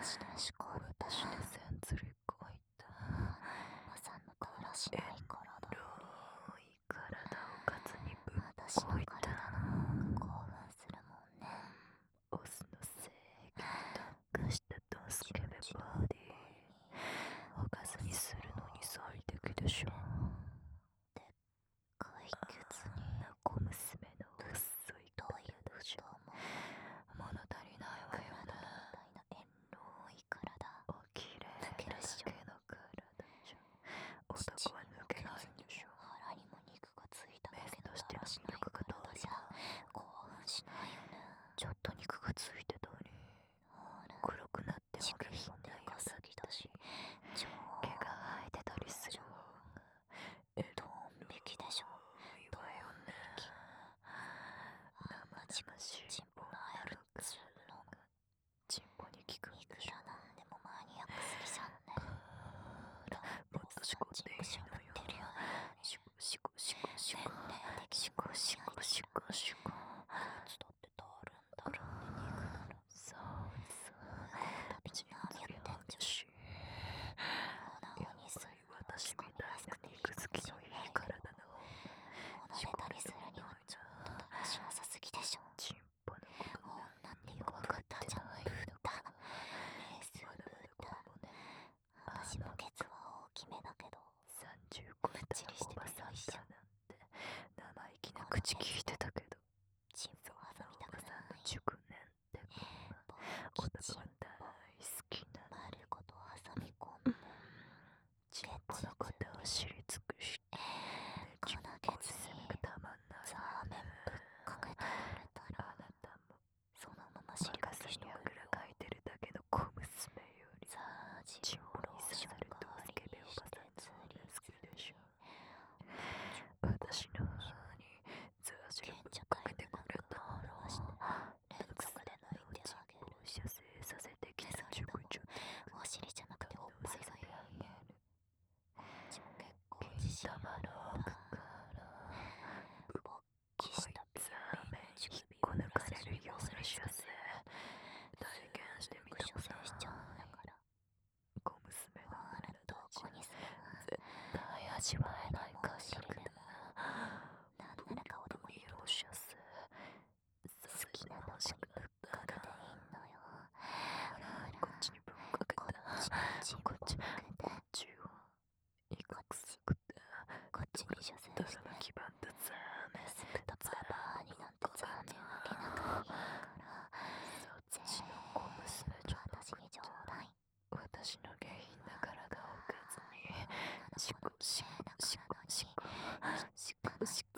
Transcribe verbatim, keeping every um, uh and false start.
しでしこるで私でせんつりこいたまさんのだらしない体黒い体をカツにぶっ私のこいた。 体の方が興奮するもんね。 オスの性器に特化したドスケベボディ、おかずにするのに最適でしょ。 でっかいケツに小娘の細い太い体でしょ。 太も物足りないわよね。 みたいなエロい体おきれいなだけの体じゃ男は抜けないんでしょ。 腹にも肉がついただメスけのとしてのだらしない魅力が通り体じゃ興奮しないよね。 ちょっと肉がついてたりほら黒くなっても乳首そんなでかすぎだし超毛が生えてたりする方がえドン引きでしょ。 いいわよね。生々しいチンポのあるつるのチンポに効くんいくでしょ。 らなんでもマニアックすぎじゃんね。 もっとしこっていいのよ。 てるよね。 しこしこしこしこ年齢的しこしこしこしこいつだってたるんだろうね。肉ならそうそうチンポやってんじゃん。オナオにする私みたいな肉好きのいい体のオナネタにするにはちょっとだらしなさすぎでしょ。 チンポのこと女ってよく分かったじゃん。ブッダメスブッダ私もケツは大きめだけどさんじゅう超えたらおばさんだなんて生意気な口聞いてたけど、 チンポそう挟みたくおばさんのない。 熟年ってこんな男は大好きなの丸ごと挟み込んでチンポのことを知り尽くしてチンポ攻めがたまんないザーメンぶっかけてくれたらあなたもそのまま尻バカかけしとくさにあぐらかいてるだけの小娘よりザージチンポに刺さるドスケベおばさんの方が好きでしょ。私の方にザージをぶっかけてくれたら連続で泣いてあげる。 射精させてきた熟女お尻じゃなくておっぱいがいい。こっちも結構金自信玉の奥からぶっ勃起こいしたザーメン引っこ抜かれるような射精体験してみたく射精しちゃうんだから。 小娘のあらどこにする。 絶対味わえない快楽だ。 なんなら顔でもいいけど好射精好きなとこにぶっかけていいのよ。 こっちにぶっかけたこっちこっちをいくつくてこっちに射精ドラしての基盤だザーメンスプタババアになんて残念あげなくていいからそっちの小娘じゃなく私にちょうだい。 私の下品な体をおかずにシコシコシコシコシコシコ